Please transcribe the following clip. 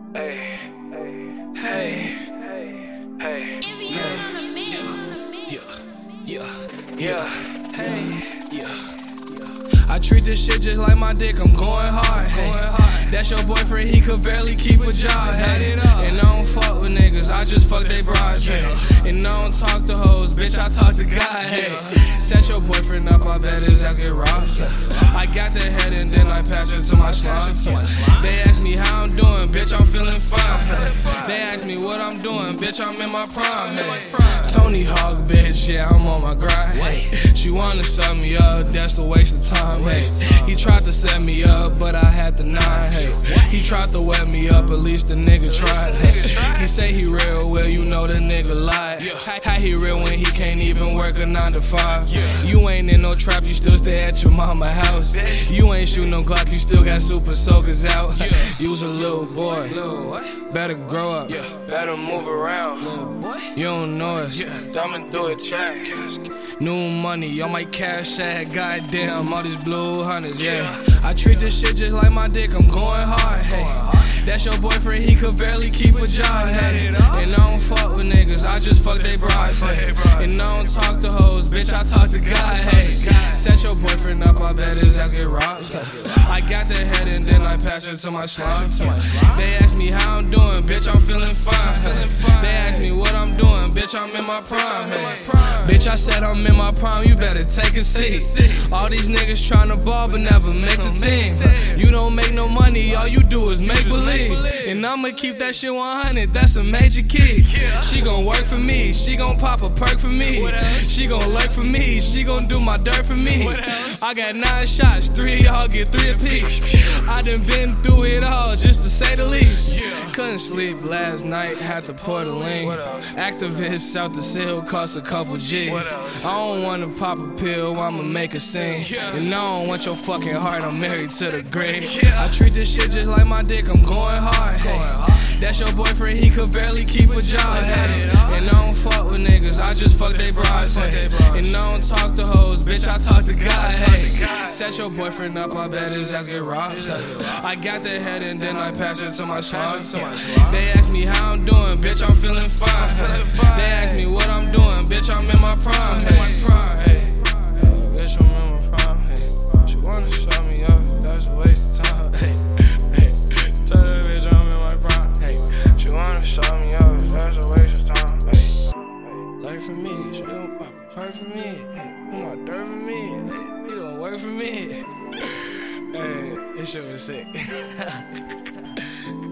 Hey, hey, hey, I treat this shit just like my dick, I'm going hard. Hey, that's your boyfriend, he could barely keep a job. Hey, and I don't fuck with niggas, I just fuck they bras. Hey, and I don't talk to hoes, bitch, I talk to God. Hey, set your boyfriend up, I bet his ass get robbed. I got the head and then I pass it to my slime. They ask me how I'm doing, bitch, I'm feeling fine. They ask me what I'm doing, bitch, I'm in my prime. Hey, Tony Hawk, bitch, yeah, I'm on my grind. Hey, she wanna suck me up, that's a waste of time. Hey, he tried to set me up, but I had to nine. Hey, he tried to wet me up, at least the nigga tried. Hey, he say he real, well, you know the nigga lied. How he real when he can't even work a 9 to 5? You ain't in no trap, you still stay at your mama house. You ain't shooting no Glock, you still got super soakers out. You's a little boy, better grow up, better move around. You don't know us, dumb and do a check. New money on my cash app, goddamn, all these blue hunters, yeah. I treat this shit just like my dick, I'm going hard, hey. That's your boyfriend, he could barely keep a job, hey. And I don't fuck with niggas, I just fuck they bras, hey. And I don't talk to hoes, bitch, I talk to God, hey. Set your boyfriend up, I bet his ass get robbed. I got the head and then I pass it to my slime. They ask me how I'm doing, bitch, I'm feeling fine. They ask me what I'm doing, bitch, I'm in my prime, hey. Bitch, I said I'm in my prime, you better take a seat. All these niggas tryna ball but never make the team. You don't make no money, all you do is make believe. And I'ma keep that shit 100, that's a major key. She gon' work for me, she gon' pop a perk for me. She gon' lurk for me, she gon' do my dirt for me. I got 9 shots, 3 of y'all get 3 apiece. I done been through it all, just to say the least. Couldn't sleep last night, had to pour the lean. Activists out the cell cost a couple G's. I don't wanna pop a pill, I'ma make a scene. And I don't want your fucking heart, I'm married to the grave. I treat this shit just like my dick, I'm going hard. Hey, that's your boyfriend, he could barely keep a job. Hey, and I don't fuck with niggas, I just fuck they bras. Hey, and I don't talk to hoes, bitch, I talk to God. Hey, set your boyfriend up, I bet his ass get robbed. I got the head and then I pass it to my slime. They ask me how I'm doing, bitch, I'm feeling fine. They ask me what I'm doing, bitch, I'm in my prime. Hey, bitch, I'm in my prime. Hey, she wanna shut me up, that's a waste of time. Hey, tell that bitch I'm in my prime. Hey, she wanna shut me up, that's a waste of time. Hey, learn from me, she gon' pop a perk for me. Hey, you gon' dirt for me. Hey, you gon' work for me. Hey, this shit was sick.